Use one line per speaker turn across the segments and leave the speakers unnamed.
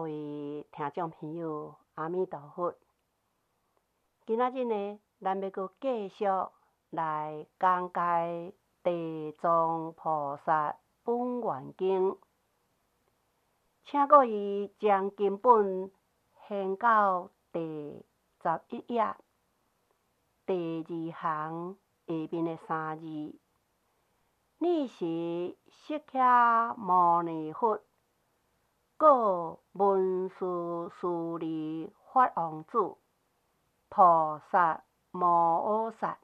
各位听众朋友，阿弥陀佛！今仔日呢，咱要阁继续来讲解地藏菩萨本愿经，请各位将经本掀到第11页，第2行下面的3字：你是释迦牟尼佛，故文殊师利法王子，菩萨摩诃萨，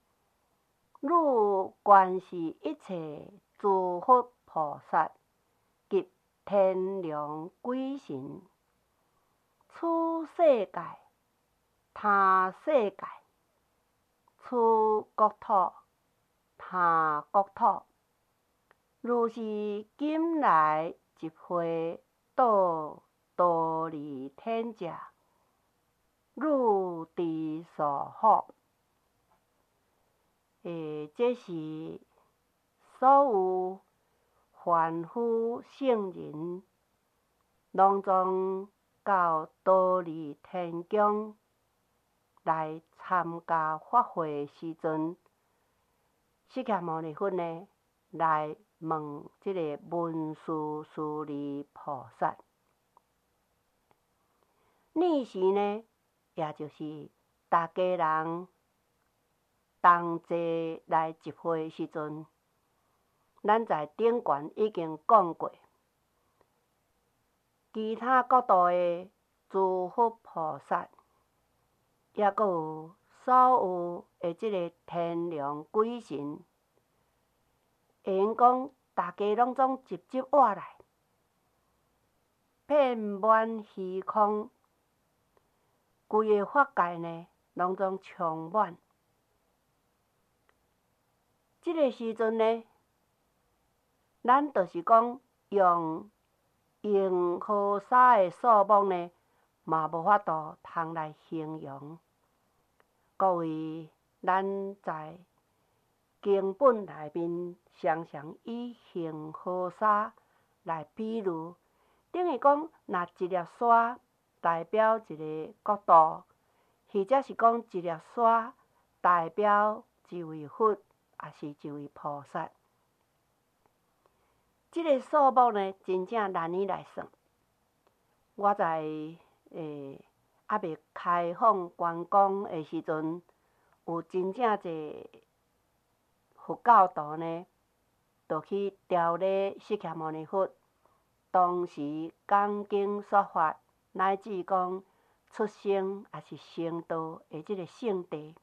汝观是一切诸佛菩萨及天龙鬼神，此世界、他世界，此国土、他国土，如是今来一会倒离天者，汝之所好。这是所有凡夫圣人，拢总到倒离天宫来参加法会时阵，释迦牟尼佛呢来问这个文殊师利菩萨。你是呢，也就是大家人同齐来集会时阵，咱在顶悬已经讲过，其他国度的诸佛菩萨，也阁有所有的这个天龙鬼神，会用讲大家拢总集活来，遍满虚空，规个法界呢，拢总充满。这个时阵呢，咱就是讲用和沙的数目呢，嘛无法度通来形容。各位，咱在经本内面常常以形和沙来比喻，等于讲，若一粒沙代表一个国度，或者是讲一粒沙代表一位佛，也是一位菩萨。这个数目呢，真正难以来算。我在还未开放观光的时阵，有真正侪佛教徒呢，就去朝礼释迦牟尼佛，当时讲经说法，乃至讲出生也是成道的这个圣地。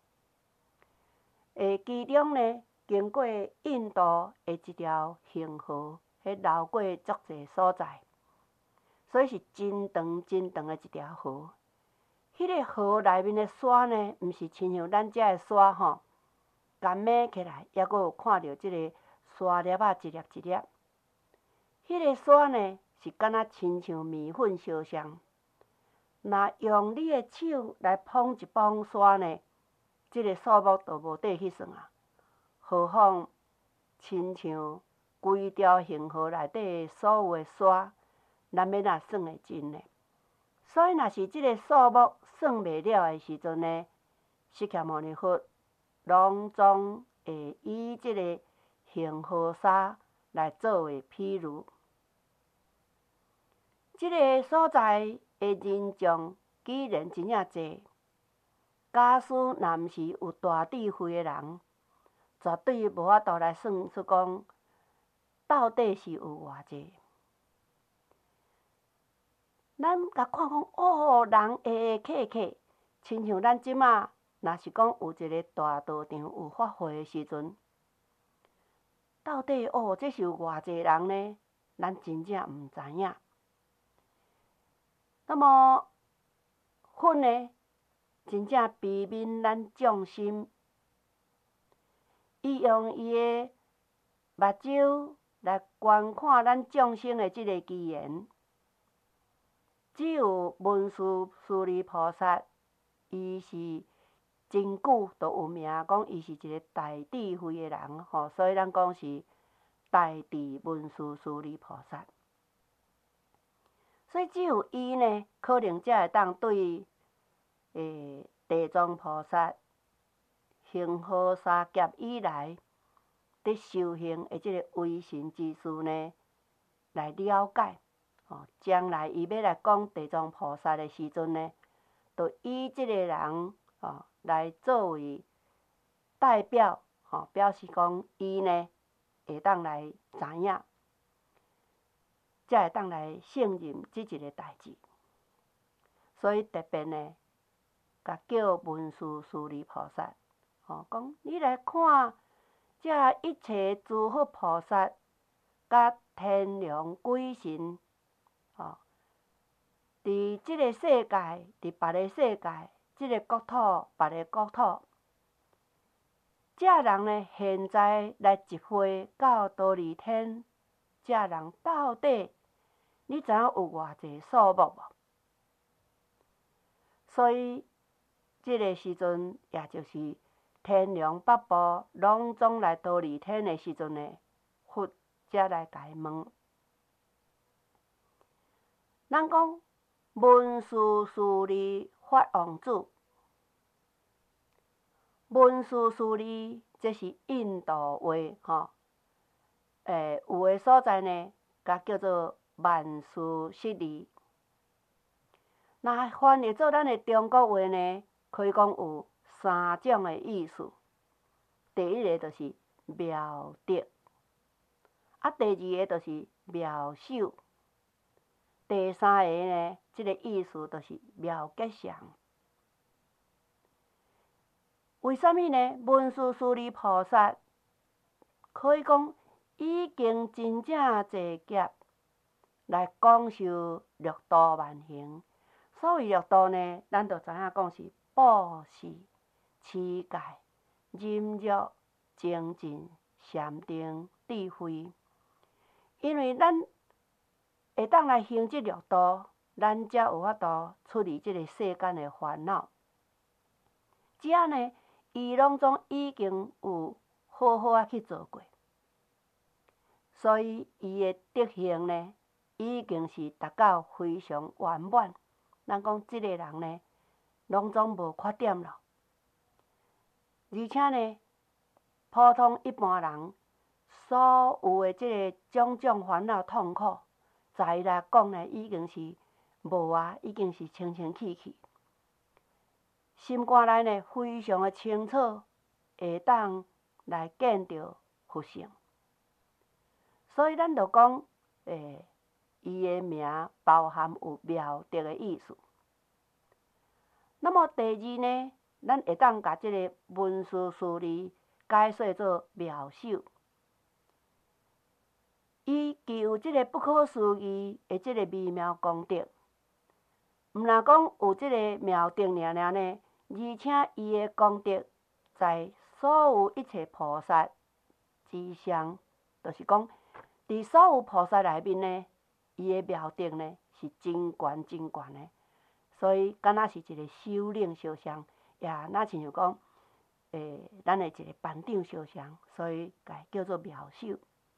其中呢，经过印度的一条恒河，迄流过足侪所在，所以是真长真长的一条河。迄个河内面的沙呢，毋是亲像咱遮的沙吼，干咩起来，抑阁有看到即个沙粒仔一粒一粒。迄个沙呢，是敢若亲像面粉相像。若用你的手来捧一捧沙呢，即个数目就无底去算啊。何况亲像规条恒河内底所有的沙，咱要哪算会尽呢？所以，若是即个数目算袂了的时阵呢，释迦牟尼佛拢总会以即个恒河沙来作为譬喻。即个所在的人众既然真正济，假使若毋是有大智慧的人，绝对无法度来算出讲到底是有偌济。咱甲看讲，人客客，亲像咱即马，若是讲有一个大道场有法会的时阵，到底这是有偌济人呢？咱真正毋知影。那么，佛呢，真正悲悯咱众生，伊用伊的目睭来观看咱众生的即个机缘。只有文殊师利菩萨，伊是真久都有名，讲伊是一个大智慧的人吼，所以咱讲是大智文殊师利菩萨。 所以只有伊呢，可能才会当对地藏菩萨行好三劫以来伫修行的即个为神之事呢来了解。将来伊要来讲地藏菩萨的时阵呢，就以即个人来作为代表，表示讲伊呢会当来知影，才会当来胜任即一个代志。所以特别呢，甲叫文殊师利菩萨，讲你来看，这一切诸佛菩萨，甲天龙鬼神，伫即个世界，伫别个世界，即个国土，别个国土，这人呢，现在来集会到忉利天，这人到底，你知影有偌济数目无？所以，即个时阵，也就是天龙八部拢总来忉利天的时阵呢，佛才来甲伊问。咱讲文殊师利法王子，文殊师利这是印度话，有的所在呢，甲叫做万殊室利。那翻译做咱的中国话呢，可以讲有三种的意思。第一个就是妙德，第二个就是妙手，第三个呢，即个意思就是妙吉祥。为什么呢？文殊师利菩萨可以讲已经真正坐劫来讲修六度万行。所谓六度呢，咱就知影讲是布施、持戒、忍辱、精进、禅定、智慧。因为咱会当来行这六度，咱才有法度处理这个世间的烦恼。这呢，伊拢总已经有好好啊去做过，所以伊的德行呢，已经是达到非常圆满。咱讲即个人呢，拢总无缺点咯。而且呢，普通一般人所有的即个种种烦恼痛苦，在伊来讲呢，已经是无啊，已经是清清气气。心肝内呢，非常的清楚，会当来见到佛性。所以咱就讲，伊的名包含有妙德的意思。那么第二呢，咱会当甲即个文殊师利解说做妙手。伊具有即个不可思议的即个微妙功德，毋若讲有即个妙德尔呢，而且伊的功德在所有一切菩萨之上，就是讲，伫所有菩萨内面呢，伊的妙德呢是真悬真悬的。所以，敢若是一个首领相像，也若亲像讲，咱的一个班长相像，所以甲叫做妙手。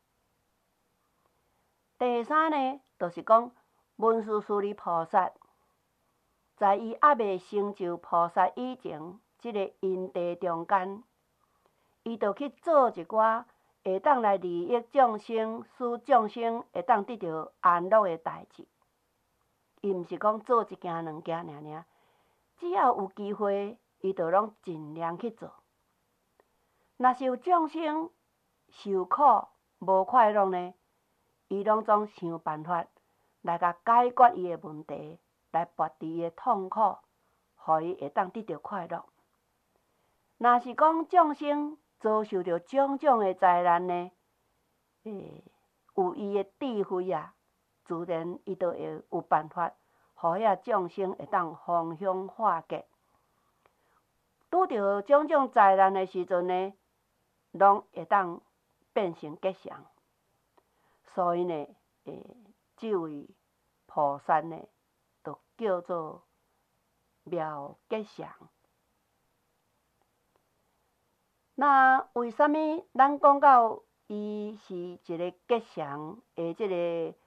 第三呢，就是讲文殊师利菩萨，在伊还未成就菩萨以前，即个因地中间，伊就去做一寡会当来利益众生，使众生会当得到安乐的代志。伊毋是讲做一件两件尔，只要有机会，伊就拢尽量去做。若是有众生受苦无快乐呢，伊拢总想办法来甲解决伊的问题，来剥除伊的痛苦，互伊会当得到快乐。若是讲众生遭受到种种的灾难呢，有伊的智慧啊，自然伊就会有办法，互遐众生会当逢凶化吉。拄着种种灾难的时阵呢，拢会当变成吉祥。所以呢，这位菩萨呢，就叫做妙吉祥。那为什么咱讲到伊是一个吉祥的即个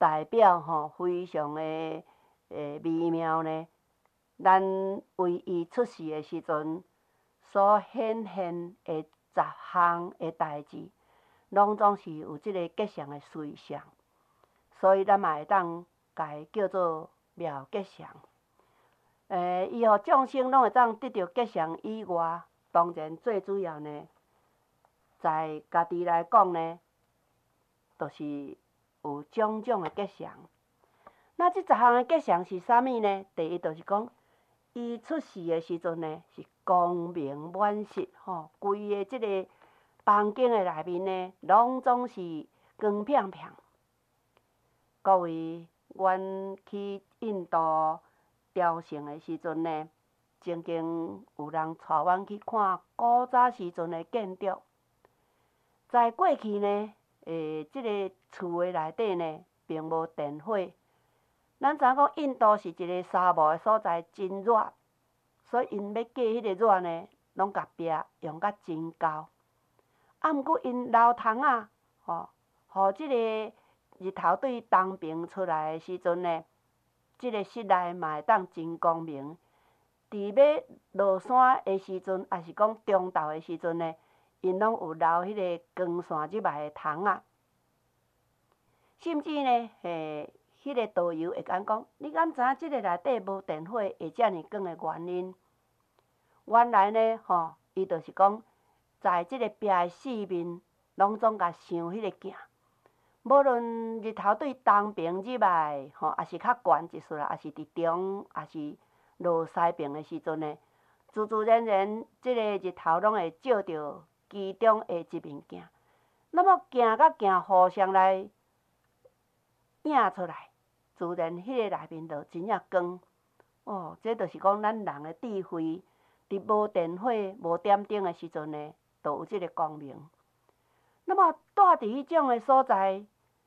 代表非常的微妙呢。咱为伊出世的时阵所显现的10项的代志，拢总是有即个吉祥的随象，所以咱嘛会当家叫做妙吉祥。伊互众生拢会当得到吉祥以外，当然最主要呢，在家己来讲呢，就是有种种的吉祥。那即10项的吉祥是啥物呢？第一就是讲，伊出世的时阵呢，是光明满室规个即个房间的内面呢，拢总是光片片。各位，阮去印度朝圣的时阵呢，曾经有人带阮去看古早时阵的建筑。在过去呢，即个厝的内底呢，并无电火。咱知影讲印度是一个沙漠的所在，真热，所以因要过迄个热呢，拢甲壁用甲真厚。毋过因楼窗啊，互即个日头对东边出来的时阵呢，即个室内嘛会当真光明。伫要落山的时阵，也是讲中昼的时阵呢，因拢有留迄个光线入来的窗啊。甚至呢，迄个导游会讲，你敢知影即个内底无电火会遮尔光的原因？原来呢，伊就是讲，在即个壁的四面，拢总甲想迄个镜。无论日头对东边入来，也是较悬一丝啦，也是伫中，也是落西边的时阵呢，自自然然，即个日头拢会照着其中的一面镜。那么镜甲镜互相来映出来，自然迄个内面就真正光。这就是讲咱人的智慧，伫无电火、无点灯的时阵呢，就有即个光明。那么住伫迄种的所在，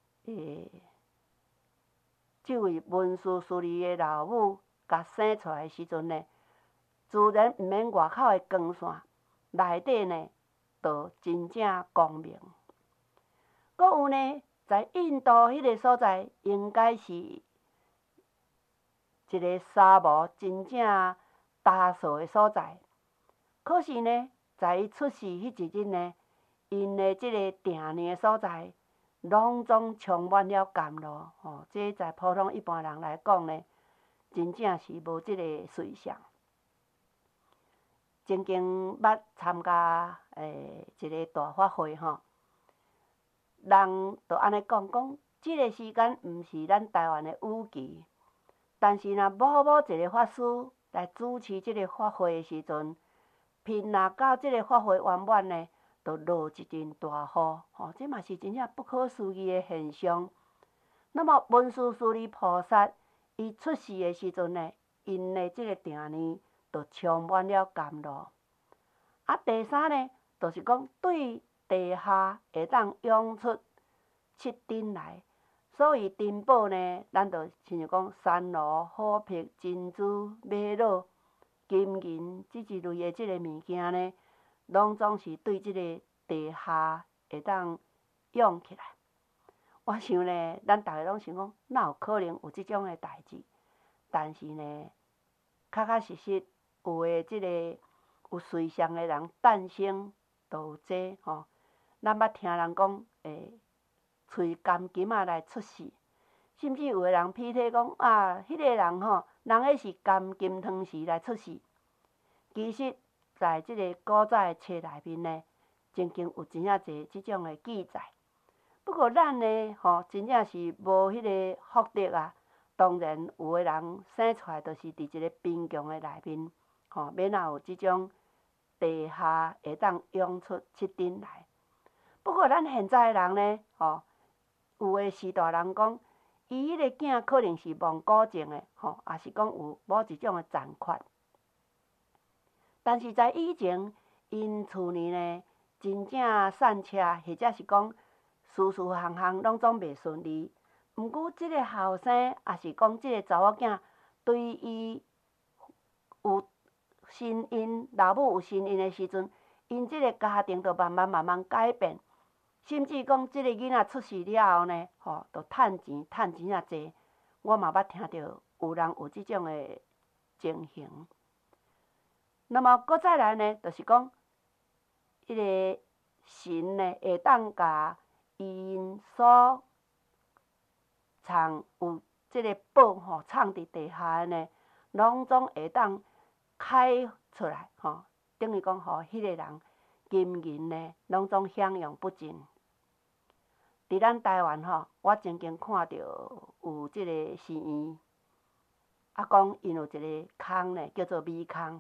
即位文殊师利的老母甲生出来的时阵呢，自然毋免外口的光线，内底呢，就真正光明。阁有呢，在印度迄个所在，应该是一个沙漠真正大扫的所在。可是呢，在伊出世迄一日呢，因的即个定年的所在，拢总充满了甘露。这在普通一般人来讲呢，真正是无即个随象。曾经捌参加一个大法会人就安尼讲，即个时间毋是咱台湾的雨季，但是若某一个法师来主持即个法会的时阵，偏若到即个法会圆满呢，就落一阵大雨，这嘛是真正不可思议的现象。那么文殊师利菩萨伊出世的时阵呢，因的即个定年就充满了甘露。第三呢，就是讲对地下会当涌出七珍来。所以珍宝呢，咱就亲像讲珊瑚、虎皮、珍珠、玛瑙、金银这一类的即个物件呢，拢总是对即个地下会当涌起来。我想呢，咱逐个拢想讲，哪有可能有即种的代志？但是呢，确确实实有的即个有随相的人诞生，就有这咱捌听人讲，喙甘金仔来出世，甚至有的人批体讲迄个人人迄是甘金汤匙来出世。其实，在即个古早的册内面呢，曾经有真正侪即种的记载。不过咱呢，真正是无迄个福德啊。当然，有的人生出来就是伫一个贫穷的内面，免也有即种地下会当涌出七珍来。不过咱现在的人呢，有的时大人讲，伊迄个囝可能是蒙古种的，也是讲有某一种的残缺。但是在以前，因厝里呢，真正散车，或者是讲事事项项拢总袂顺利。毋过，即个后生，也是讲即个查某囝，对伊有身孕，老母有身孕的时阵，因即个家庭就慢慢改变。 甚至讲即个囡仔出世了后呢，就趁钱啊济。我嘛捌听到有人有即种的情形。那么搁再来呢，就是讲，迄个神呢会当甲因所藏有即个宝藏伫地下的呢，拢总会当开出来，等于讲，迄个人金银呢，拢总享用不尽。伫咱台湾我曾经看到有即个寺院，讲因有一个坑呢，叫做米坑。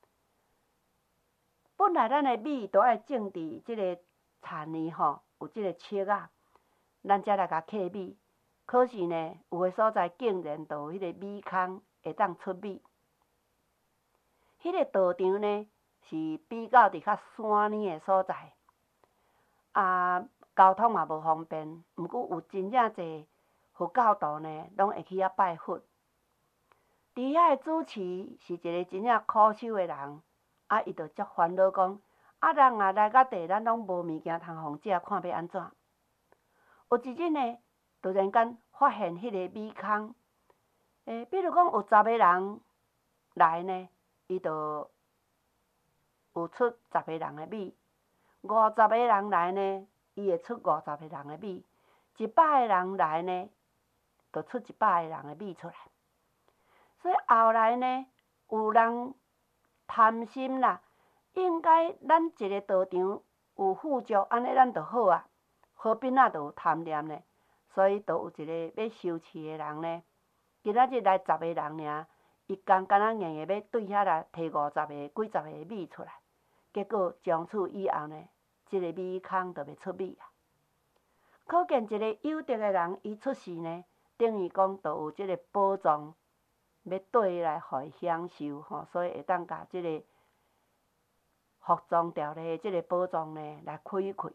本来咱的米都爱种伫即个田里有即个树仔，咱才来甲客米。可是呢，有的所在竟然都有迄个米坑会当出米。迄个道场呢，是比较伫较山里的所在，交通嘛无方便。毋过有真正侪佛教徒呢，拢会去遐拜佛。伫遐的主持是一个真正苦修的人，伊就足烦恼讲，人来到地，咱拢无物件通互食，看要安怎？有一日呢，突然间发现迄个米坑，比如讲有10个人来呢，伊就有出10个人的米；50个人来呢，伊会出50个人的米；100个人来呢，就出100个人的米出来。所以后来呢，有人贪心啦，应该咱一个道场有富足，安尼咱就好啊，何必就有贪念呢？所以就有一个要修持的人呢，今仔日来10个人尔，伊敢若硬要对遐来摕几十个米出来，结果从此以后呢，即个米坑就袂出米啊。可见一个有德的人，伊出世呢，等于讲就有即个宝藏要缀来互伊享受所以会当甲即个服装条例即个宝藏呢来开开。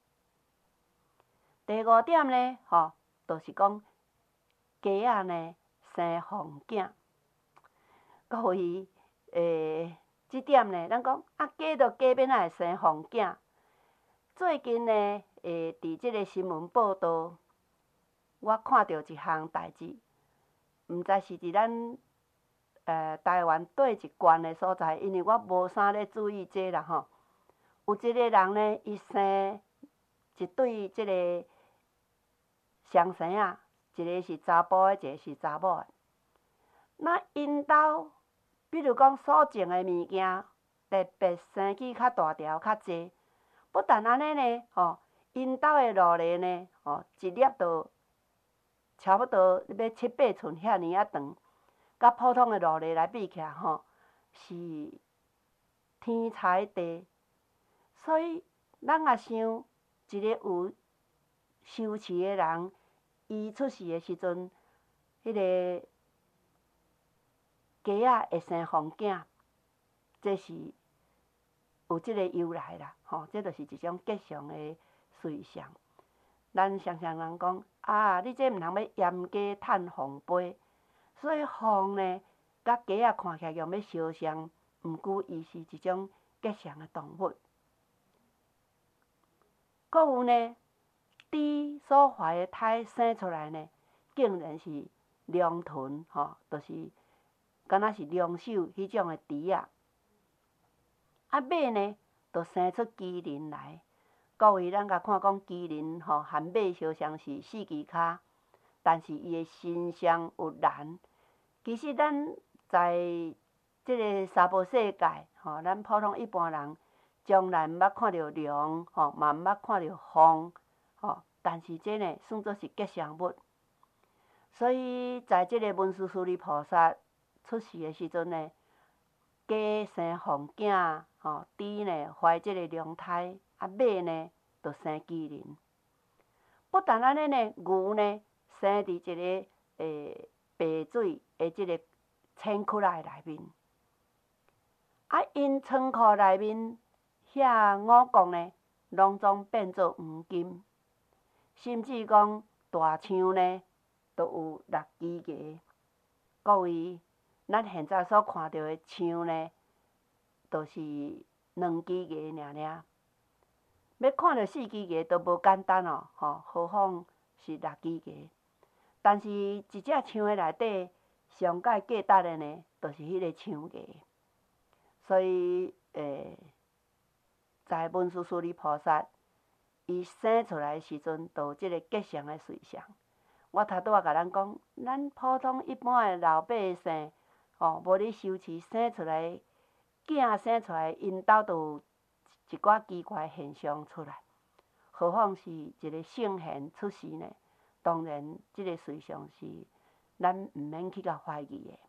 第5点呢，就是讲鸡仔呢生凤囝。各位，即点呢，咱讲鸡就鸡，变哪会生凤囝？最近呢，伫即个新闻报道，我看到一项代志，毋知是伫咱台湾对一县的所在，因为我无啥咧注意这啦有一个人呢，伊生一对即个双生仔，一个是查甫的，一个是查某的。那因兜，比如讲所种的物件，特别生起较大条较济。不但安尼呢，因兜的路犁呢，一粒就差不多要7、8寸遐尼啊长，甲普通的路犁来比起来，是天差地。所以咱也想，一个有修持的人，伊出世的时阵，迄个鸡仔会生凤囝，这是有即个由来啦，这就是一种吉祥的随象。咱常常人讲你这毋通要淹鸡趁凤飞，所以凤呢，甲鸡仔看起来用要相像，毋过伊是一种吉祥的动物。搁有呢，猪所怀的胎生出来呢，竟然是龙豚，就是敢若是龙首迄种的猪仔。马呢，就生出麒麟来。各位，咱甲看讲麒麟和马相像是4支骹，但是伊的身上有蓝。其实咱在即个娑婆世界，咱普通一般人从来毋捌看到龙，嘛毋捌看到凤，但是这呢算作是吉祥物。所以在即个文殊师利菩萨出世的时阵呢，鸡生凤囝，猪呢怀即个龙胎，马呢就生麒麟。不但安尼呢，牛呢生伫一个白水的即个仓库内面，因仓库内面遐五穀呢，拢总变做黄金，甚至讲大象呢都有6支牙。各位，咱现在所看到的象呢，都是2支牙尔。 要看到4支牙都无简单哦，何况是6支牙。但是一只枪的内底上界价值的呢，就是迄个枪牙。所以在文殊师利菩萨伊生出来的时阵，就有即个吉祥的瑞相。我头拄仔甲咱讲，咱普通一般的老百姓，无咧修持生出来囝生出来，因兜就有一寡奇怪的现象出来。何况是一个圣贤出世呢？当然，即个瑞相是咱毋免去甲怀疑的。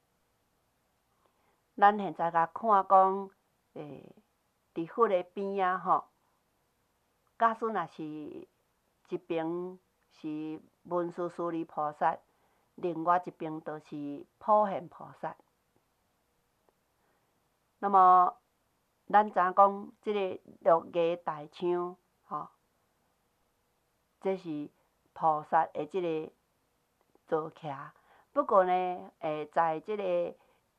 咱现在甲看讲，伫佛的边仔假使若是一边是文殊师利菩萨，另外一边就是普贤菩萨。那么，咱知影讲，即个6牙大枪，这是菩萨的即个坐徛。不过呢，在即个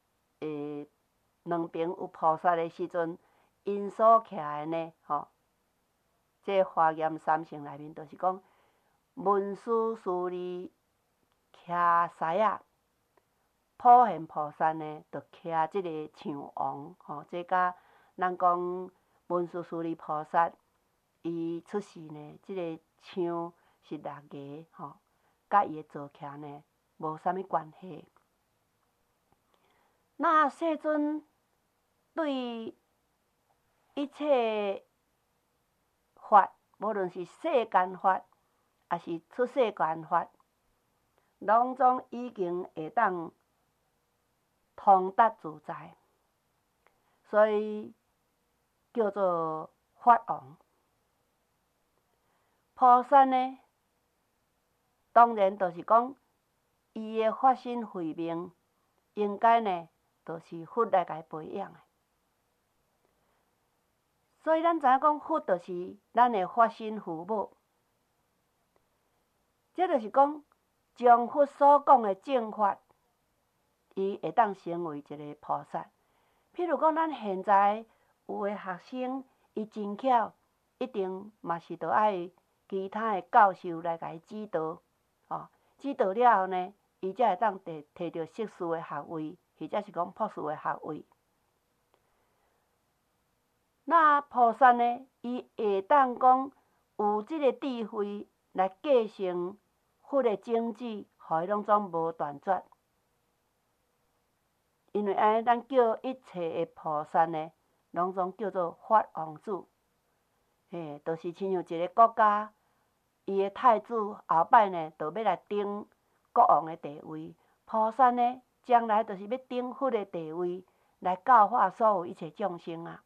两边有菩萨的时阵，因所徛的呢，这华严三圣内面，就是讲文殊师利徛狮仔，普贤菩萨呢，就徛即个象王，这甲咱讲文殊师利菩萨伊出世呢，即个象是6牙，甲伊的坐徛呢无啥物关系。那世尊对一切法，无论是世间法，还是出世间法，拢总已经会当通达自在，所以叫做法王。菩萨呢，当然就是讲，伊的法身慧命，应该呢，就是佛来甲伊培养的。所以咱知影讲，佛就是咱的法身父母。这就是讲，将佛所讲的正法，伊会当成为一个菩萨。譬如讲，咱现在有的学生，伊真巧，一定嘛是着爱其他的教授来甲伊指导，指导了后呢，伊才会当摕到硕士的学位，或者是讲博士的学位。那菩萨呢，伊会当讲有即个智慧来继承佛的种子，互伊拢总无断绝。因为安尼，咱叫一切的菩萨呢，拢总叫做法王子。就是亲像一个国家，伊的太子后摆呢，就要来顶国王的地位。菩萨呢，将来就是要顶佛的地位，来教化所有一切众生啊。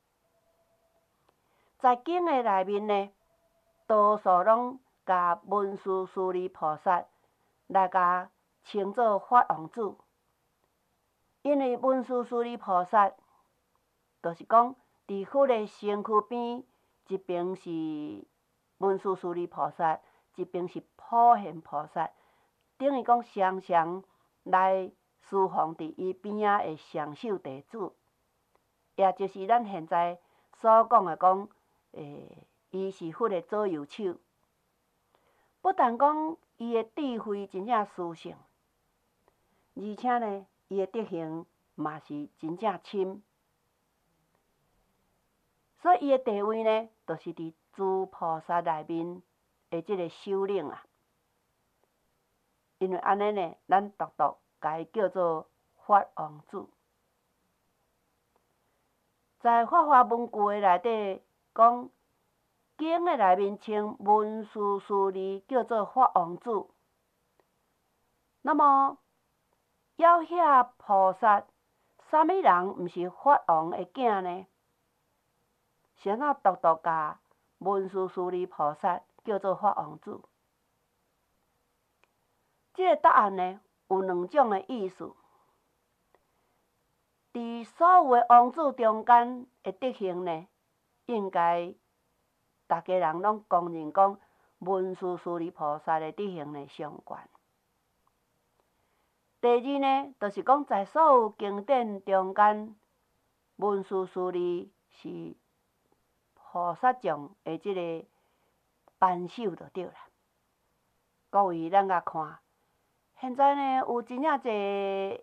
在经的内面呢，多数拢甲文殊师利菩萨来甲称作法王子，因为文殊师利菩萨就是讲，伫佛的身躯边，一边是文殊师利菩萨，一边是普贤菩萨，等于讲常常来侍奉伫伊边仔的上首弟子，也就是咱现在所讲的讲，伊是佛的左右手。不但讲伊的智慧真正殊胜，而且呢，伊的德行嘛是真正深。所以伊的地位呢，就是伫诸菩萨内面的即个首领啊。因为安尼呢，咱独独甲伊叫做法王子。在法华文句的内底讲，经的内面称文殊师利叫做法王子。那么，要遐菩萨，啥物人毋是法王的囝呢？谁那独独甲文殊师利菩萨叫做法王子？这个答案呢，有2种的意思。伫所有的王子中间的德行呢，应该大家人拢公认讲，文殊师利菩萨的德行呢上悬。第二呢，就是讲在所有经典中间，文殊师利是菩萨像的即个扳手就对啦。各位，咱甲看，现在呢有真正侪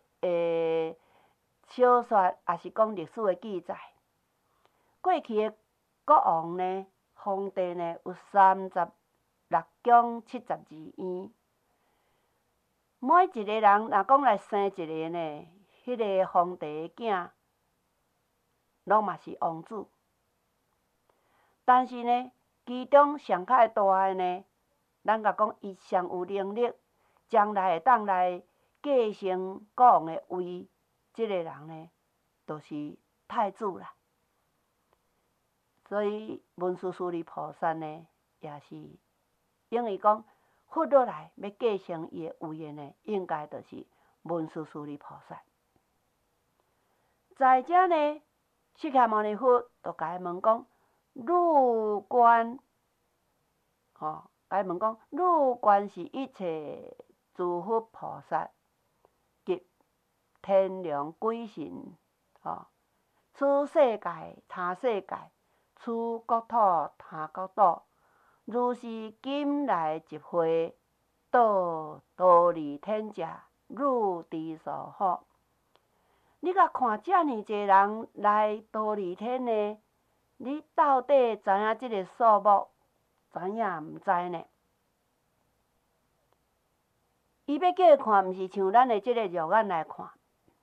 小说，也是讲历史的记载。过去的国王呢，皇帝呢有36宫72院。每一个人若讲来生一个呢，迄个皇帝的囝，拢嘛是王子。但是呢，其中上较大的呢，咱甲讲伊上有能力，将来会当来继承国王的位，即个人呢，就是太子啦。所以文殊师利菩萨呢，也是因为讲佛落来要继承伊的位的呢，应该就是文殊师利菩萨。在遮呢，释迦牟尼佛就甲伊问讲：入观，甲伊问讲，入观是一切诸佛菩萨及天龙鬼神，此世界他世界，此国土他国土，如是今来集会，到忉利天者，入地所好。你甲看遮尔侪人来忉利天呢，你到底知影即个数目？知影毋知呢？伊要叫伊看，毋是像咱的即个肉眼来看，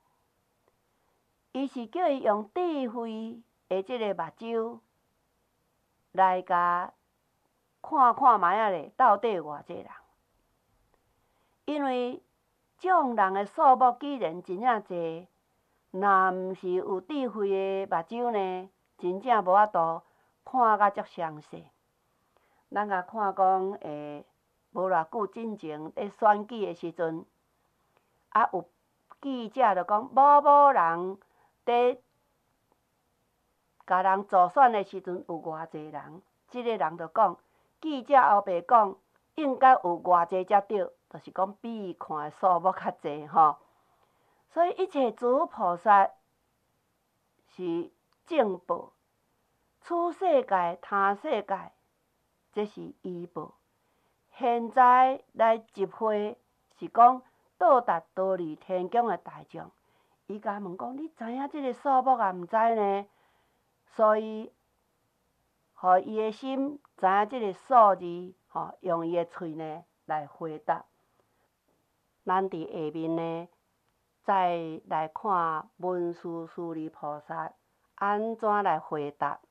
伊是叫伊用智慧的即个目睭来甲看卖仔咧，到底偌济人？因为众人的数目既然真正侪，若毋是有智慧的目睭呢，真正无法度看甲足详细。咱甲看讲，无偌久之前咧选举的时阵，有记者就讲，某人伫甲人助选的时阵有偌济人，即个人就讲，记者后壁讲，应该有偌济才对，就是讲比伊看的数目较济吼。所以一切诸菩萨是正报，此世界他世界，这是依报。现在来集会是讲到达忉利天宫的大众，伊甲问讲：你知影即个数目啊？毋知呢？所以，互伊的心知影即个数字，用伊的喙呢来回答。咱伫下面呢，再来看文殊师利菩萨安怎来回答。